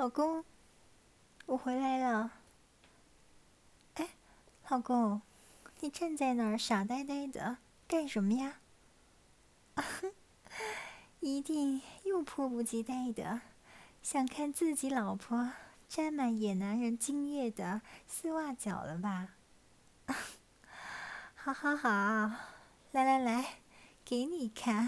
老公，我回来了。哎，老公，你站在那儿傻呆呆的干什么呀？一定又迫不及待的想看自己老婆沾满野男人精液的丝袜脚了吧？好好好，来来来，给你看。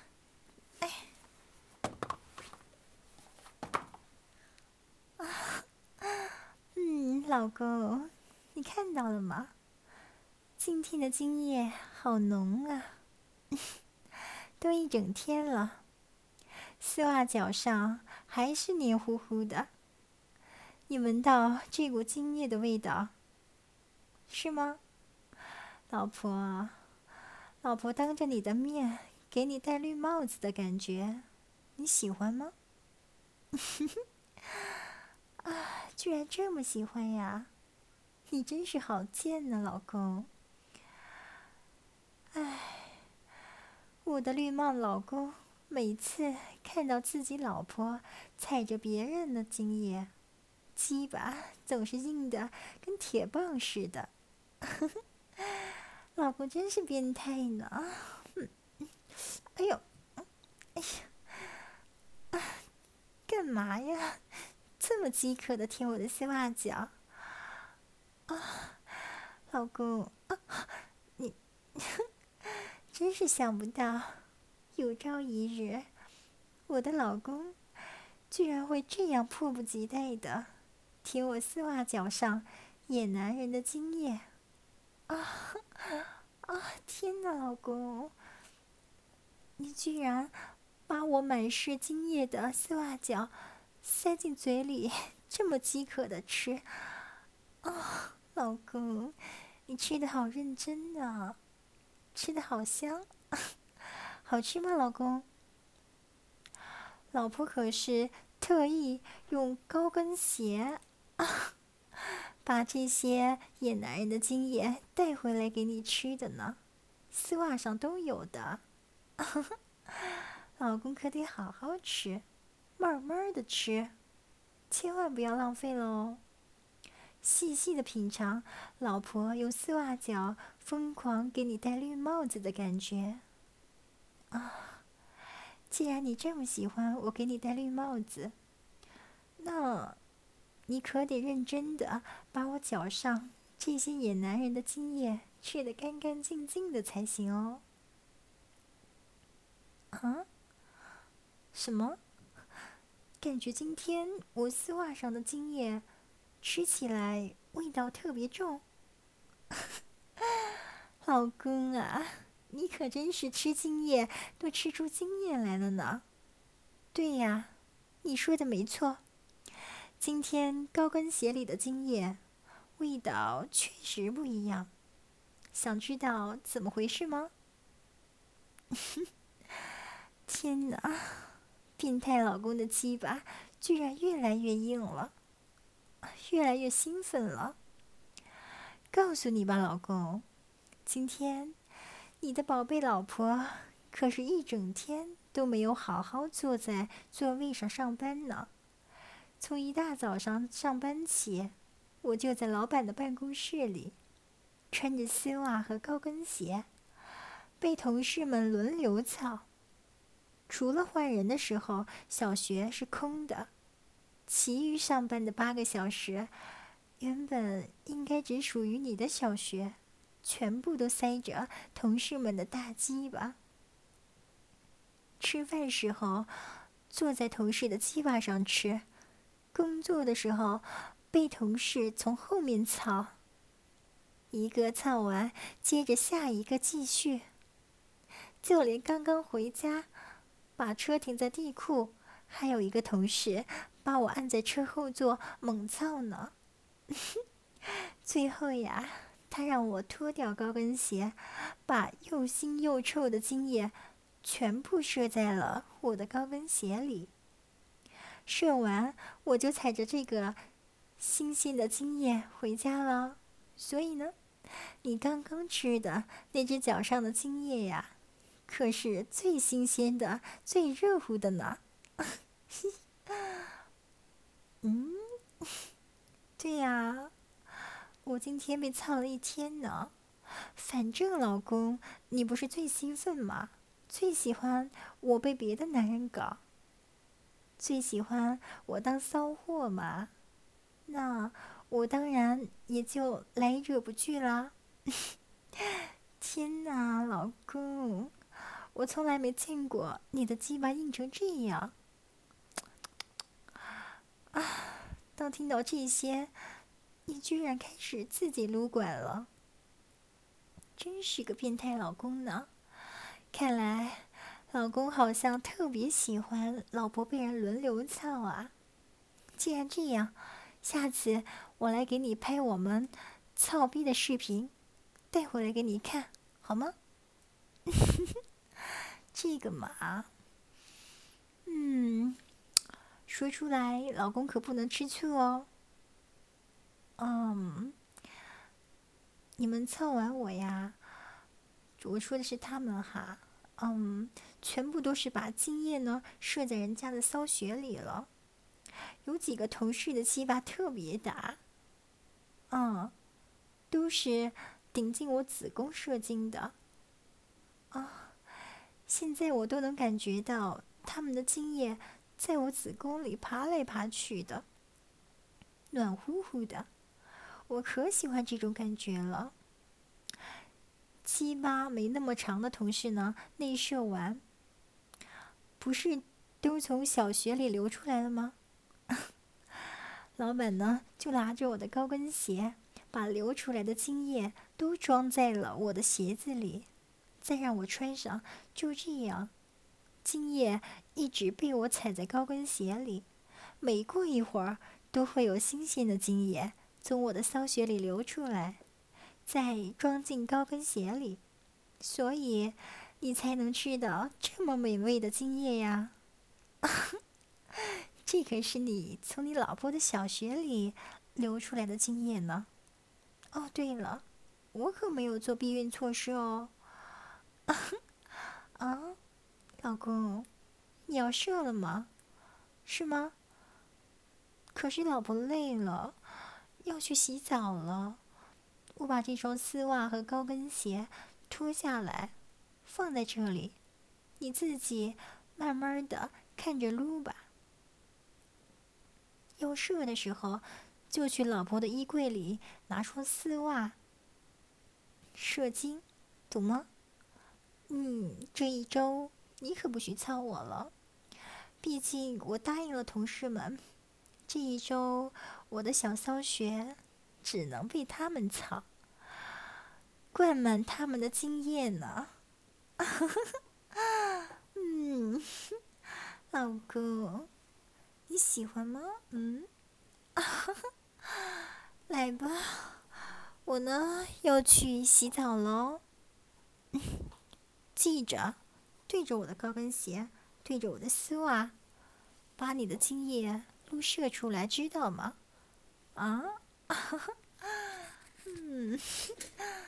老公，你看到了吗？今天的精液好浓啊，都一整天了，丝袜脚上还是黏糊糊的。你闻到这股精液的味道，是吗？老婆，老婆当着你的面给你戴绿帽子的感觉，你喜欢吗？居然这么喜欢呀！你真是好贱呢，老公。我的绿帽老公每次看到自己老婆踩着别人的精液，鸡巴总是硬的跟铁棒似的。老婆真是变态呢！哎呦，干嘛呀？这么饥渴的舔我的丝袜脚老公，你真是想不到，有朝一日，我的老公居然会这样迫不及待的舔我丝袜脚上野男人的精液天哪，老公，你居然把我满是精液的丝袜脚塞进嘴里，这么饥渴的吃老公，你吃的好认真呢，吃的好香，好吃吗，老公？老婆可是特意用高跟鞋把这些野男人的精液带回来给你吃的呢，丝袜上都有的。老公可得好好吃，慢慢的吃，千万不要浪费了哦。细细的品尝老婆用丝袜脚疯狂给你戴绿帽子的感觉。既然你这么喜欢我给你戴绿帽子，那你可得认真的把我脚上这些野男人的精液吃得干干净净的才行哦。啊？什么？感觉今天我丝袜上的精液吃起来味道特别重？老公啊，你可真是吃精液都吃出经验来了呢。对呀，你说的没错，今天高跟鞋里的精液味道确实不一样。想知道怎么回事吗？天哪，变态老公的鸡巴居然越来越硬了，越来越兴奋了。告诉你吧，老公，今天你的宝贝老婆可是一整天都没有好好坐在座位上上班呢。从一大早上上班起，我就在老板的办公室里，穿着丝袜和高跟鞋，被同事们轮流操。除了换人的时候，小学是空的，其余上班的8个小时，原本应该只属于你的小学，全部都塞着同事们的大鸡巴。吃饭时候，坐在同事的鸡巴上吃；工作的时候，被同事从后面操。一个操完，接着下一个继续。就连刚刚回家，把车停在地库，还有一个同事把我按在车后座猛操呢。最后呀，他让我脱掉高跟鞋，把又腥又臭的精液全部射在了我的高跟鞋里。射完，我就踩着这个新鲜的精液回家了。所以呢，你刚刚吃的那只脚上的精液呀，可是最新鲜的、最热乎的呢。 对呀，我今天被操了一天呢。反正老公，你不是最兴奋吗？最喜欢我被别的男人搞，最喜欢我当骚货嘛。那我当然也就来者不拒啦。天哪，老公，我从来没见过你的鸡巴硬成这样。当听到这些，你居然开始自己撸管了，真是个变态老公呢。看来，老公好像特别喜欢老婆被人轮流操啊。既然这样，下次我来给你拍我们操逼的视频，带回来给你看，好吗？这个嘛，说出来老公可不能吃醋哦。嗯，你们操完我呀，我说的是他们哈。全部都是把精液呢射在人家的骚穴里了。有几个同事的鸡巴特别大，都是顶进我子宫射精的。现在我都能感觉到他们的精液在我子宫里爬来爬去的，暖乎乎的，我可喜欢这种感觉了。鸡巴没那么长的同事呢，内射完不是都从小穴里流出来了吗？老板呢就拿着我的高跟鞋，把流出来的精液都装在了我的鞋子里，再让我穿上。就这样，精液一直被我踩在高跟鞋里，每过一会儿都会有新鲜的精液从我的骚穴里流出来，再装进高跟鞋里，所以你才能吃到这么美味的精液呀。这可是你从你老婆的小穴里流出来的精液呢。哦，对了，我可没有做避孕措施哦。啊，老公，你要射了吗？是吗？可是老婆累了，要去洗澡了。我把这双丝袜和高跟鞋脱下来，放在这里，你自己慢慢的看着撸吧。要射的时候，就去老婆的衣柜里拿双丝袜射精，懂吗？这一周你可不许操我了，毕竟我答应了同事们，这一周我的小骚穴只能被他们操，灌满他们的精液呢。嗯，老公，你喜欢吗？来吧，我呢要去洗澡喽。记着，对着我的高跟鞋，对着我的丝袜，把你的精液撸射出来，知道吗？啊，